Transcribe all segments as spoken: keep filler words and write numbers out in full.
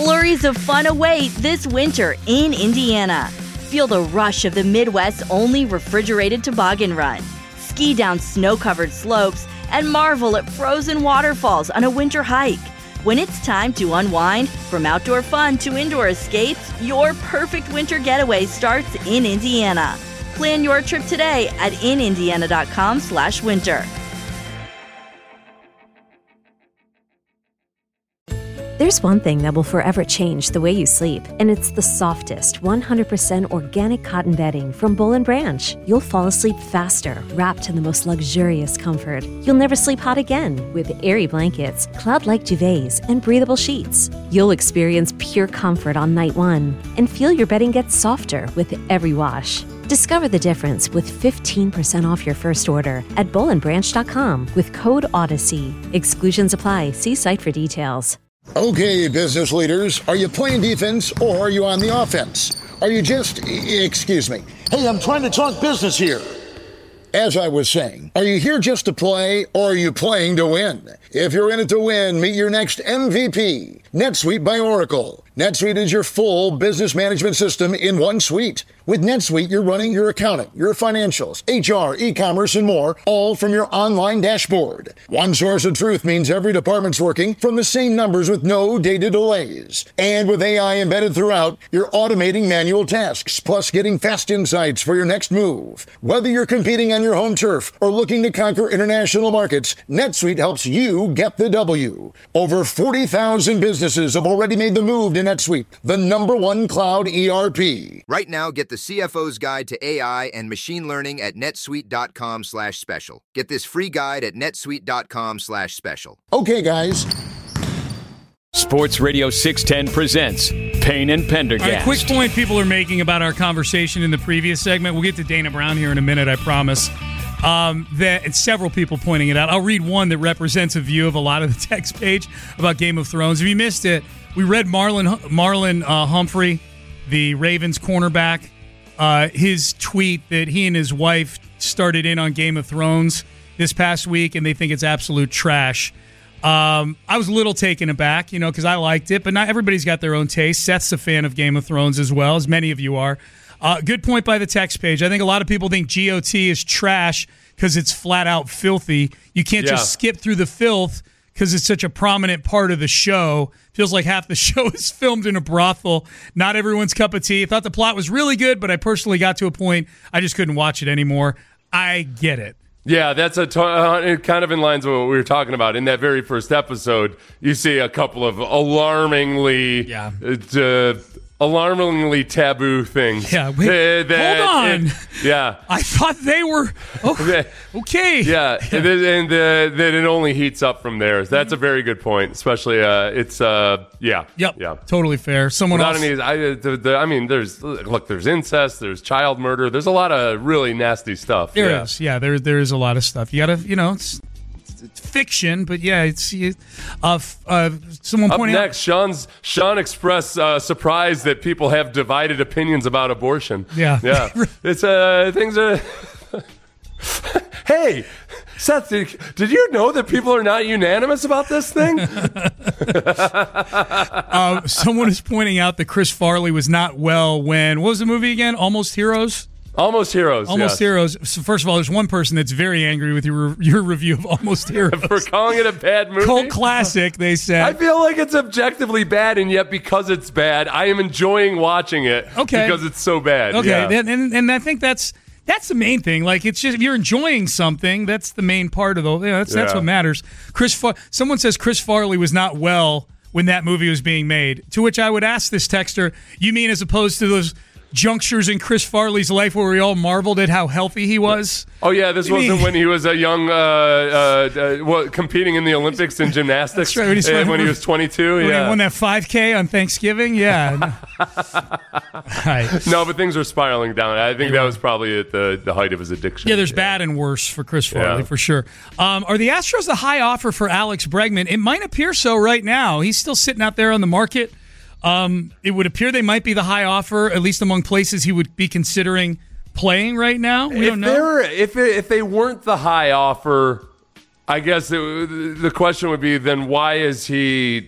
Flurries of fun await this winter in Indiana. Feel the rush of the Midwest's only refrigerated toboggan run. Ski down snow-covered slopes and marvel at frozen waterfalls on a winter hike. When it's time to unwind, from outdoor fun to indoor escapes, your perfect winter getaway starts in Indiana. Plan your trip today at in indiana dot com slash winter. There's one thing that will forever change the way you sleep, and it's the softest, one hundred percent organic cotton bedding from Boll and Branch. You'll fall asleep faster, wrapped in the most luxurious comfort. You'll never sleep hot again with airy blankets, cloud-like duvets, and breathable sheets. You'll experience pure comfort on night one and feel your bedding gets softer with every wash. Discover the difference with fifteen percent off your first order at boll and branch dot com with code Odyssey. Exclusions apply. See site for details. Okay, business leaders, are you playing defense or are you on the offense? Are you just, excuse me, hey, I'm trying to talk business here. As I was saying, are you here just to play or are you playing to win? If you're in it to win, meet your next M V P, NetSuite by Oracle. NetSuite is your full business management system in one suite. With NetSuite, you're running your accounting, your financials, H R, e-commerce, and more, all from your online dashboard. One source of truth means every department's working from the same numbers with no data delays. And with A I embedded throughout, you're automating manual tasks, plus getting fast insights for your next move. Whether you're competing on your home turf or looking to conquer international markets, NetSuite helps you get the W. Over forty thousand businesses have already made the move to NetSuite, the number one cloud E R P. Right now, get the C F O's Guide to A I and Machine Learning at netsuite.com slash special. Get this free guide at netsuite.com slash special. Okay, guys. Sports Radio six ten presents Payne and Pendergast. All right, quick point people are making about our conversation in the previous segment. We'll get to Dana Brown here in a minute, I promise. Um, that it's several people pointing it out. I'll read one that represents a view of a lot of the text page about Game of Thrones. If you missed it, we read Marlon Marlon uh, Humphrey, the Ravens cornerback, uh, his tweet that he and his wife started in on Game of Thrones this past week, and they think it's absolute trash. Um, I was a little taken aback, you know, because I liked it, but not everybody's got their own taste. Seth's a fan of Game of Thrones as well, as many of you are. Uh, good point by the text page. I think a lot of people think G O T is trash because it's flat out filthy. You can't yeah. just skip through the filth because it's such a prominent part of the show. Feels like half the show is filmed in a brothel. Not everyone's cup of tea. I thought the plot was really good, but I personally got to a point I just couldn't watch it anymore. I get it. Yeah, that's a to- uh, kind of in lines with what we were talking about. In that very first episode, you see a couple of alarmingly, yeah. uh, alarmingly taboo things. Yeah, wait, uh, that, hold on. It, yeah, I thought they were oh, okay. Yeah, and, and uh, then it only heats up from there. That's a very good point. Especially, uh, it's uh, yeah, yep, yeah, totally fair. Someone Without else. Any, I, the, the, I mean, there's look, there's incest, there's child murder, there's a lot of really nasty stuff. There yeah. is, yeah, there there is a lot of stuff. You gotta, you know, it's. It's fiction, but yeah, it's uh, uh, someone Up pointing next, out. Sean's Sean expressed uh, surprise that people have divided opinions about abortion. Yeah, yeah, it's uh, things are. Hey, Seth, did, did you know that people are not unanimous about this thing? uh, someone is pointing out that Chris Farley was not well when what was the movie again? Almost Heroes. Almost Heroes. Almost yes. Heroes. So first of all, there's one person that's very angry with your your review of Almost Heroes. For calling it a bad movie? Cult classic, they said. I feel like it's objectively bad, and yet because it's bad, I am enjoying watching it okay. because it's so bad. Okay, yeah. and, and and I think that's that's the main thing. Like, it's just if you're enjoying something, that's the main part of the. You know, that's yeah. that's what matters. Chris, Far- someone says Chris Farley was not well when that movie was being made. To which I would ask this texter, you mean as opposed to those junctures in Chris Farley's life where we all marveled at how healthy he was? Oh, yeah, this wasn't when he was a young, uh, uh, uh, what, competing in the Olympics in gymnastics. That's right, when, he's uh, when he was twenty-two. When yeah. he won that five K on Thanksgiving, yeah. right. No, but things are spiraling down. I think that was probably at the, the height of his addiction. Yeah, there's yeah. bad and worse for Chris Farley, yeah. for sure. Um, are the Astros the high offer for Alex Bregman? It might appear so right now. He's still sitting out there on the market. Um, it would appear they might be the high offer, at least among places he would be considering playing right now. We if don't know. If it, if they weren't the high offer, I guess it, the question would be then why is he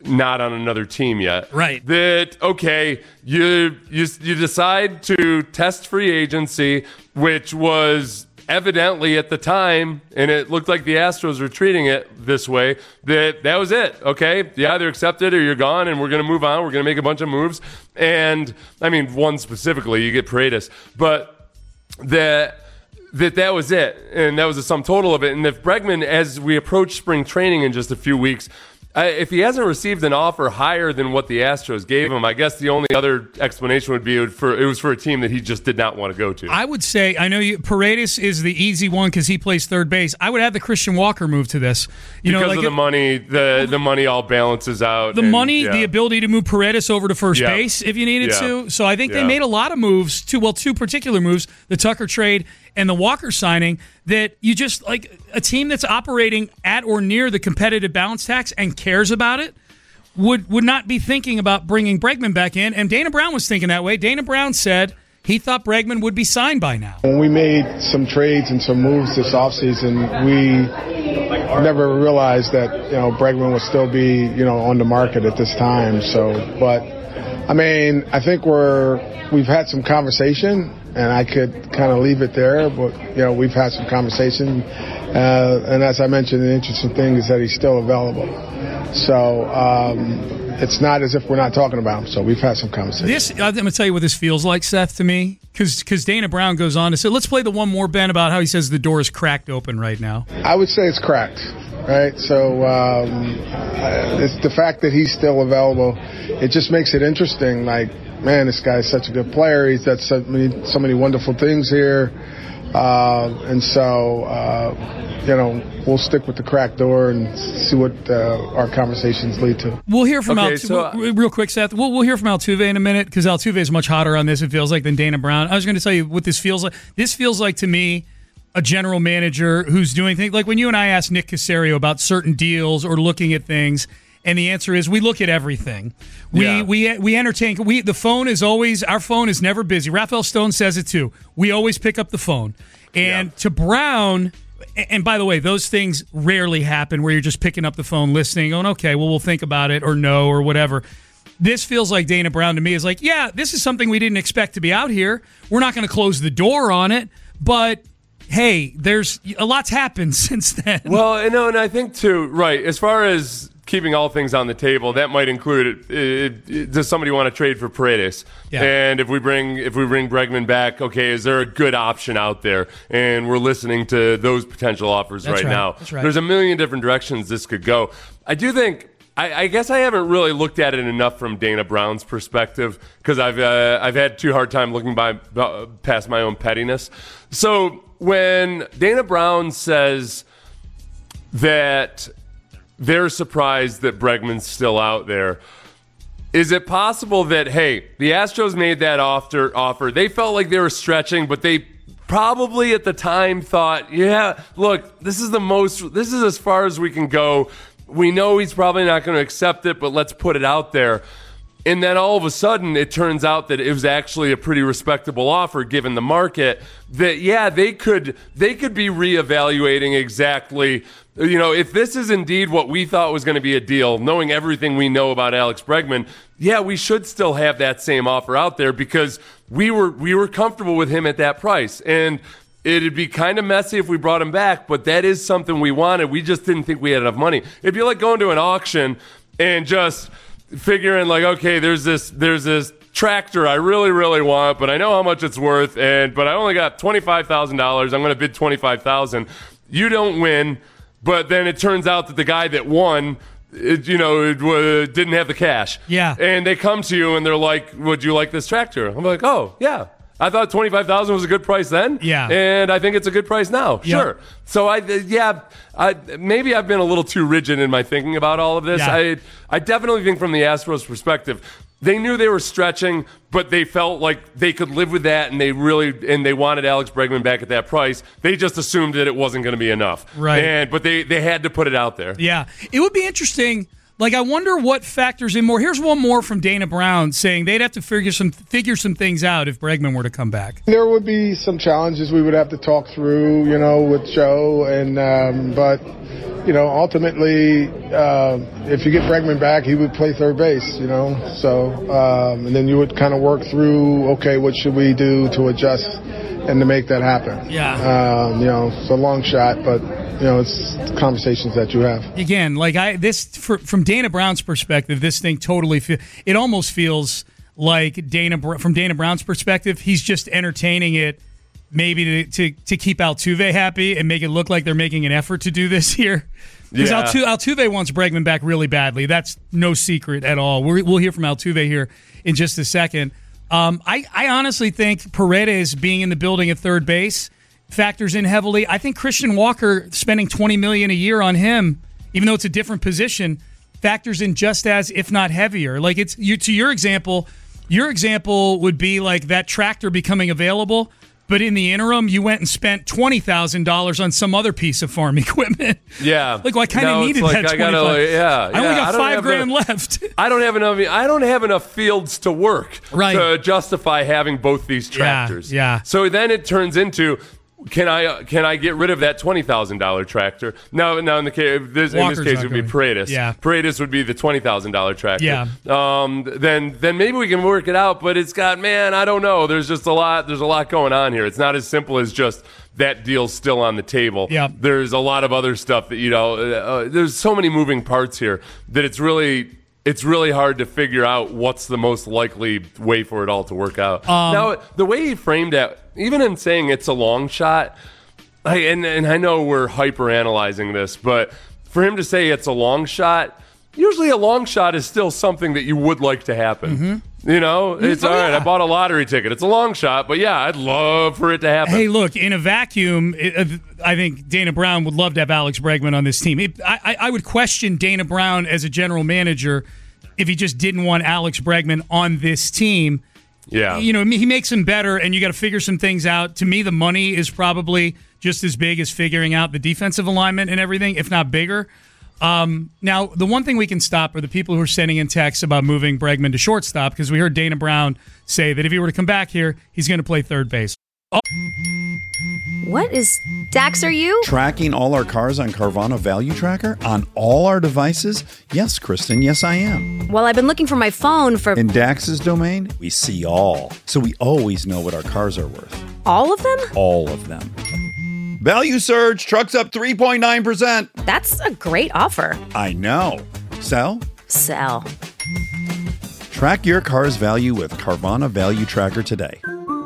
not on another team yet. Right. That, okay, you you you decide to test free agency, which was evidently at the time, and it looked like the Astros were treating it this way, that that was it. Okay, you either accept it or you're gone, and we're going to move on. We're going to make a bunch of moves. And, I mean, one specifically, you get Paredes. But that that that was it, and that was the sum total of it. And if Bregman, as we approach spring training in just a few weeks, I, if he hasn't received an offer higher than what the Astros gave him, I guess the only other explanation would be it, for, it was for a team that he just did not want to go to. I would say, I know you, Paredes is the easy one because he plays third base. I would add the Christian Walker move to this. You because know, like of the it, money, the the money all balances out. The and, money, yeah. the ability to move Paredes over to first Yeah. base if you needed Yeah. to. So I think Yeah. they made a lot of moves, two, well, two particular moves, the Tucker trade and the Walker signing, that you just, like, a team that's operating at or near the competitive balance tax and cares about it would would not be thinking about bringing Bregman back in. And Dana Brown was thinking that way. Dana Brown said he thought Bregman would be signed by now. When we made some trades and some moves this offseason, we never realized that, you know, Bregman would still be, you know, on the market at this time. So, but, I mean, I think we're, we've had some conversation, and I could kind of leave it there, but, you know, we've had some conversation. Uh, and as I mentioned, the interesting thing is that he's still available. So um, it's not as if we're not talking about him. So we've had some conversation. This, I'm going to tell you what this feels like, Seth, to me, because Dana Brown goes on to say, let's play the one more, Ben, about how he says the door is cracked open right now. I would say it's cracked, right? So um, it's the fact that he's still available. It just makes it interesting. Like, man, this guy's such a good player. He's done so many, so many wonderful things here. Uh, and so, uh, you know, we'll stick with the cracked door and see what uh, our conversations lead to. We'll hear from Okay, Altuve, so, uh, real quick, Seth. We'll, we'll hear from Altuve in a minute because Altuve is much hotter on this, it feels like, than Dana Brown. I was going to tell you what this feels like. This feels like, to me, a general manager who's doing things like when you and I asked Nick Caserio about certain deals or looking at things. And the answer is we look at everything. We Yeah. we we entertain. We the phone is always our phone is never busy. Rafael Stone says it too. We always pick up the phone. And Yeah. to Brown, and by the way, those things rarely happen where you're just picking up the phone, listening, going, okay, well, we'll think about it or no or whatever. This feels like Dana Brown to me is like, yeah, this is something we didn't expect to be out here. We're not going to close the door on it, but hey, there's a lot's happened since then. Well, and, no, and I think, too, right, as far as keeping all things on the table, that might include, it, it, it, does somebody want to trade for Paredes? Yeah. And if we bring if we bring Bregman back, okay, is there a good option out there? And we're listening to those potential offers That's right, right. now. That's right. There's a million different directions this could go. I do think, I, I guess I haven't really looked at it enough from Dana Brown's perspective because I've, uh, I've had too hard time looking by, uh, past my own pettiness. So when Dana Brown says that they're surprised that Bregman's still out there, is it possible that, hey, the Astros made that offer, offer. They felt like they were stretching, but they probably at the time thought, yeah, look, this is the most, this is as far as we can go. We know he's probably not going to accept it, but let's put it out there. And then all of a sudden, it turns out that it was actually a pretty respectable offer given the market. That, yeah, they could they could be reevaluating exactly, you know, if this is indeed what we thought was going to be a deal, knowing everything we know about Alex Bregman, yeah, we should still have that same offer out there because we were we were comfortable with him at that price. And it'd be kind of messy if we brought him back, but that is something we wanted. We just didn't think we had enough money. It'd be like going to an auction and just figuring like, okay, there's this there's this tractor I really, really want, but I know how much it's worth, and but I only got twenty-five thousand dollars. I'm going to bid twenty-five thousand dollars. You don't win, but then it turns out that the guy that won, it, you know, it, uh, didn't have the cash. Yeah. And they come to you and they're like, would you like this tractor? I'm like, oh, yeah. I thought twenty-five thousand dollars was a good price then. Yeah. And I think it's a good price now. Yeah. Sure. So, I yeah, I, maybe I've been a little too rigid in my thinking about all of this. Yeah. I I definitely think from the Astros' perspective, they knew they were stretching, but they felt like they could live with that, and they really and they wanted Alex Bregman back at that price. They just assumed that it wasn't going to be enough. Right. And but they, they had to put it out there. Yeah. It would be interesting. Like, I wonder what factors in more. Here's one more from Dana Brown saying they'd have to figure some figure some things out if Bregman were to come back. There would be some challenges we would have to talk through, you know, with Joe, and um, but you know, ultimately, uh, if you get Bregman back, he would play third base, you know. So, um, and then you would kind of work through, okay, what should we do to adjust and to make that happen? Yeah. Um, you know, it's a long shot, but you know, it's conversations that you have. Again, like I this for, from Dana Brown's perspective, this thing totally feel, it almost feels like Dana from Dana Brown's perspective, he's just entertaining it. Maybe to, to, to keep Altuve happy and make it look like they're making an effort to do this here. Because Yeah. Altuve, Altuve wants Bregman back really badly. That's no secret at all. We're, we'll hear from Altuve here in just a second. Um, I, I honestly think Paredes being in the building at third base factors in heavily. I think Christian Walker spending twenty million dollars a year on him, even though it's a different position, factors in just as, if not heavier. Like it's you to your example, your example would be like that tractor becoming available. But in the interim, you went and spent twenty thousand dollars on some other piece of farm equipment. Yeah. Like, well, I kind of No, needed it's like that I twenty-five. gotta, like, yeah, I only yeah. got I don't five have grand enough- left. I don't have enough. I don't have enough fields to work Right. to justify having both these Yeah, tractors. yeah. So then it turns into, can I can I get rid of that twenty thousand dollar tractor? No, no. In the case, this, in Walker's this case, not it would be going. Paredes. Yeah. Paredes would be the twenty thousand dollar tractor. Yeah. Um. Then then maybe we can work it out. But it's got man. I don't know. There's just a lot. There's a lot going on here. It's not as simple as just that deal's still on the table. Yeah. There's a lot of other stuff that you know. Uh, there's so many moving parts here that it's really. It's really hard to figure out what's the most likely way for it all to work out. Um, now, the way he framed it, even in saying it's a long shot, I, and, and I know we're hyper analyzing this, but for him to say it's a long shot, usually a long shot is still something that you would like to happen. Mm-hmm. You know, it's Oh, all right. yeah. I bought a lottery ticket. It's a long shot, but yeah, I'd love for it to happen. Hey, look, in a vacuum, it, uh, I think Dana Brown would love to have Alex Bregman on this team. It, I, I would question Dana Brown as a general manager if he just didn't want Alex Bregman on this team. Yeah. You know, he makes him better, and you got to figure some things out. To me, the money is probably just as big as figuring out the defensive alignment and everything, if not bigger. Um, now, the one thing we can stop are the people who are sending in texts about moving Bregman to shortstop, because we heard Dana Brown say that if he were to come back here, he's going to play third base. Oh. What is Dax, are you? Tracking all our cars on Carvana Value Tracker on all our devices? Yes, Kristen, yes, I am. Well, I've been looking for my phone for In Dax's domain, we see all. So we always know what our cars are worth. all of them? All of them. Value surge, trucks up three point nine percent. That's a great offer. I know. Sell? Sell. Track your car's value with Carvana Value Tracker today.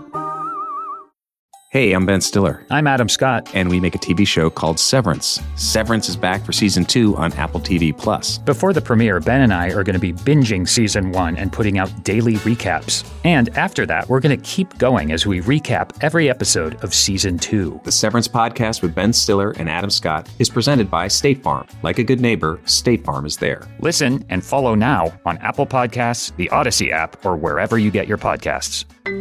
Hey, I'm Ben Stiller. I'm Adam Scott. And we make a T V show called Severance. Severance is back for season two on Apple T V Plus. Before the premiere, Ben and I are going to be binging season one and putting out daily recaps. And after that, we're going to keep going as we recap every episode of season two. The Severance podcast with Ben Stiller and Adam Scott is presented by State Farm. Like a good neighbor, State Farm is there. Listen and follow now on Apple Podcasts, the Odyssey app, or wherever you get your podcasts.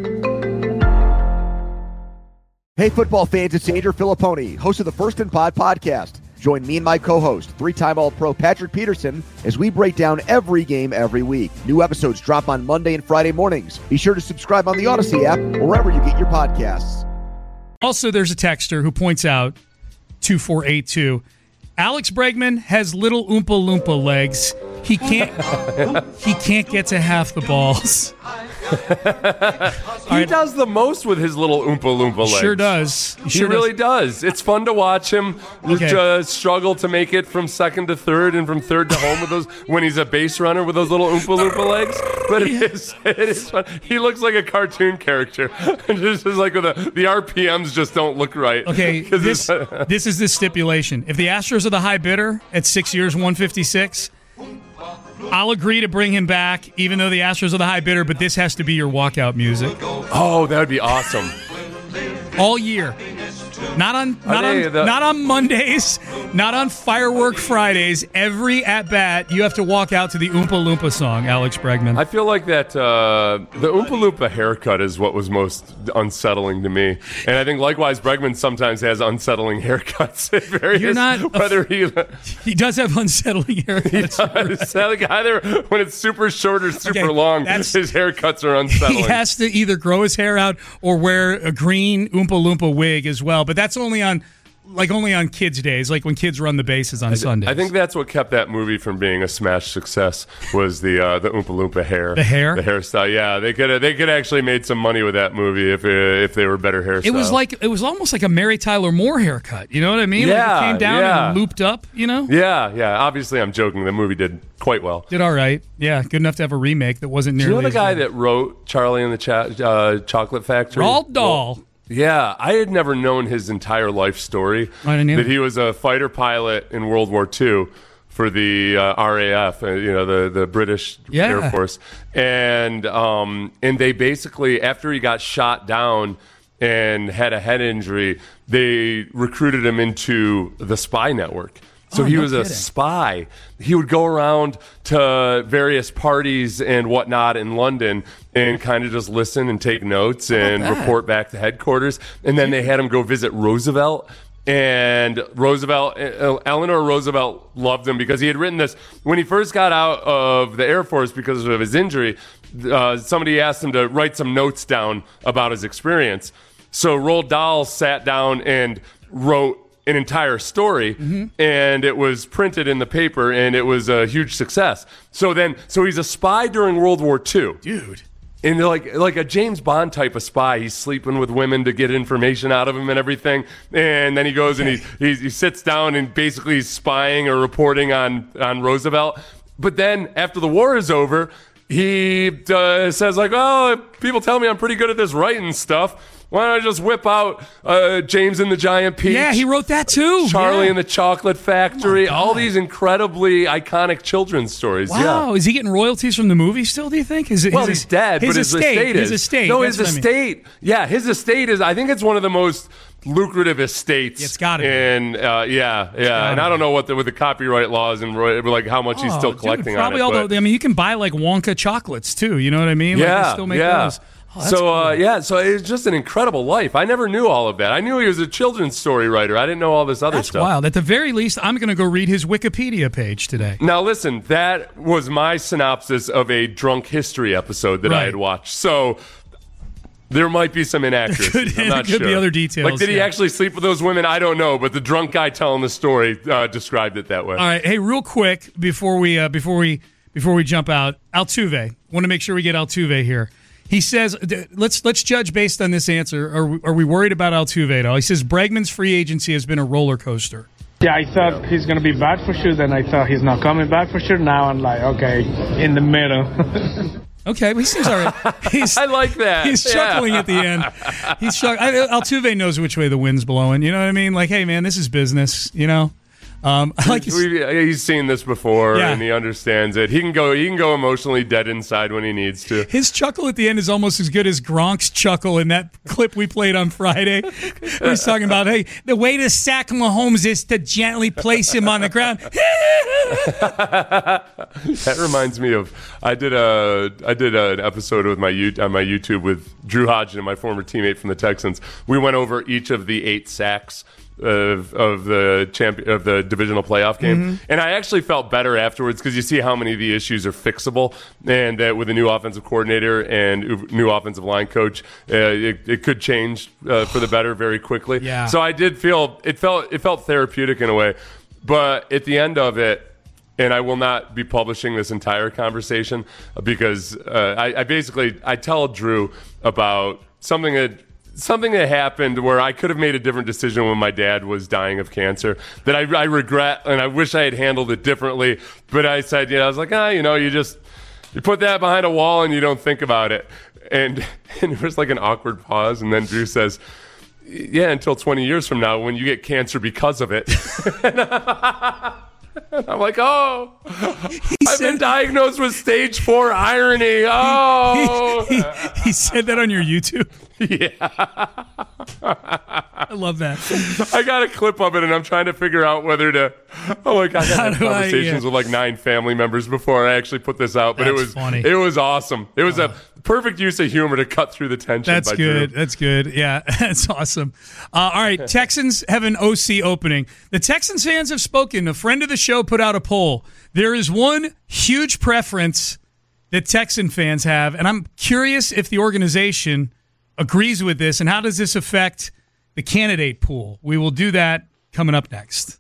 Hey, football fans, it's Andrew Filipponi, host of the First and Pod podcast. Join me and my co-host, three-time All-Pro Patrick Peterson, as we break down every game every week. New episodes drop on Monday and Friday mornings. Be sure to subscribe on the Odyssey app or wherever you get your podcasts. Also, there's a texter who points out, two four eight two, Alex Bregman has little Oompa Loompa legs. He can't he can't get to half the balls. he right. does the most with his little Oompa Loompa legs. Sure does. He, He, sure really does. It's fun to watch him Okay. uh, struggle to make it from second to third and from third to home with those when he's a base runner with those little Oompa Loompa legs. But it is it is fun. He looks like a cartoon character. Just is like with the the R P Ms just don't look right. Okay, 'Cause this it's- this is the stipulation. If the Astros are the high bidder at six years, one fifty-six, I'll agree to bring him back, even though the Astros are the high bidder. But this has to be your walkout music Oh, that would be awesome. all year. Not on not on they, the, not on Mondays, not on Firework Fridays. Every at bat, you have to walk out to the Oompa Loompa song, Alex Bregman. I feel like that uh, the Oompa Loompa haircut is what was most unsettling to me, and I think likewise Bregman sometimes has unsettling haircuts. Various, You're not whether he he does have unsettling haircuts. He does. Like either when it's super short or super Okay, long, his haircuts are unsettling. He has to either grow his hair out or wear a green Oompa Loompa wig as well, but that's only on like only on kids' days, like when kids run the bases on I, Sundays. I think that's what kept that movie from being a smash success was the uh, the Oompa Loompa hair. The hair? The hairstyle. Yeah, they could they could actually made some money with that movie if uh, if they were better hairstyles. It was like it was almost like a Mary Tyler Moore haircut. You know what I mean? Yeah, like it came down yeah. and looped up. You know? Yeah, yeah. Obviously, I'm joking. The movie did quite well. Did all right. Yeah, good enough to have a remake that wasn't Do nearly. you know the as guy good. that wrote Charlie and the Cha- uh, Chocolate Factory? Roald Dahl. Well, yeah, I had never known his entire life story. I didn't either. That he was a fighter pilot in World War Two for the uh, R A F, uh, you know, the the British Yeah. Air Force, and um, and they basically after he got shot down and had a head injury, they recruited him into the spy network. So Oh, he no was a kidding. spy. He would go around to various parties and whatnot in London and kind of just listen and take notes and that? report back to headquarters. And then they had him go visit Roosevelt. And Roosevelt, uh, Eleanor Roosevelt loved him because he had written this. When he first got out of the Air Force because of his injury, uh, somebody asked him to write some notes down about his experience. So Roald Dahl sat down and wrote an entire story, Mm-hmm. and it was printed in the paper, and it was a huge success. So then, so he's a spy during World War Two. Dude. And like like a James Bond type of spy, he's sleeping with women to get information out of him and everything. And then he goes and he, he he sits down and basically he's spying or reporting on on Roosevelt. But then after the war is over, he uh, says like, "Oh, people tell me I'm pretty good at this writing stuff. Why don't I just whip out uh, James and the Giant Peach? Yeah, he wrote that too. Charlie Yeah. and the Chocolate Factory. Oh, all these incredibly iconic children's stories. Wow, Yeah. is he getting royalties from the movie still, do you think? Is it, Well, his, he's dead, his but his estate, estate, is. His estate. No, that's his what I mean. estate. Yeah, his estate is, I think it's one of the most lucrative estates. It's gotta be. And, uh, yeah, yeah. And I don't know what the, with the copyright laws and roy- like how much he's Oh, still dude, collecting probably on it. all but- the, I mean, you can buy like Wonka chocolates too. You know what I mean? Like, they yeah, still make yeah. those. Oh, that's so cool. uh, yeah, so it's just an incredible life. I never knew all of that. I knew he was a children's story writer. I didn't know all this other That's stuff. wild. At the very least, I'm going to go read his Wikipedia page today. Now listen, that was my synopsis of a drunk history episode that I Right. had watched. So there might be some inaccuracies. Could- I'm not could be sure. other details, Like, did he yeah. actually sleep with those women? I don't know, but the drunk guy telling the story uh, described it that way. All right, hey, real quick before we uh, before we before we jump out, Altuve. Want to make sure we get Altuve here. He says, th- let's let's judge based on this answer. Are we, are we worried about Altuve at all? He says Bregman's free agency has been a roller coaster. Yeah, I thought he's going to be back for sure. Then I thought he's not coming back for sure. Now I'm like, okay, in the middle. Okay, well, he seems all right. He's, I like that. He's Yeah. chuckling at the end. He's chuck- I, Altuve knows which way the wind's blowing. You know what I mean? Like, hey, man, this is business. You know, um, I like. His, We- he's seen this before, Yeah. and he understands it. He can go. He can go emotionally dead inside when he needs to. his chuckle at the end is almost as good as Gronk's chuckle in that clip we played on Friday. Where he's talking about, hey, the way to sack Mahomes is to gently place him on the ground. That reminds me of I did a I did an episode with my you- on my YouTube with Drew Hodgson, my former teammate from the Texans. We went over each of the eight sacks of of the champion of the divisional playoff game, Mm-hmm. and I actually felt better afterwards because you see how many of the issues are fixable, and that with a new offensive coordinator and new offensive line coach, uh, it, it could change uh, for the better very quickly. Yeah. So I did feel it felt it felt therapeutic in a way, but at the end of it. And I will not be publishing this entire conversation because uh, I, I basically I tell Drew about something that something that happened where I could have made a different decision when my dad was dying of cancer that I, I regret and I wish I had handled it differently. But I said, you know, I was like, ah, you know, you just you put that behind a wall and you don't think about it. And and there was like an awkward pause, and then Drew says, yeah, until twenty years from now when you get cancer because of it. I'm like, oh, I've been diagnosed with stage four irony. Oh. he, he, he said that on your YouTube? Yeah. I love that. I got a clip of it, and I'm trying to figure out whether to. Oh my god, I had conversations I, yeah. with like nine family members before I actually put this out, but That's it was funny. It was awesome. It was uh, a perfect use of humor to cut through the tension. That's by good. Drew. That's good. Yeah, that's awesome. Uh, all right, Texans have an O C opening. The Texans fans have spoken. A friend of the show put out a poll. There is one huge preference that Texan fans have, and I'm curious if the organization agrees with this, and how does this affect the candidate pool? We will do that coming up next.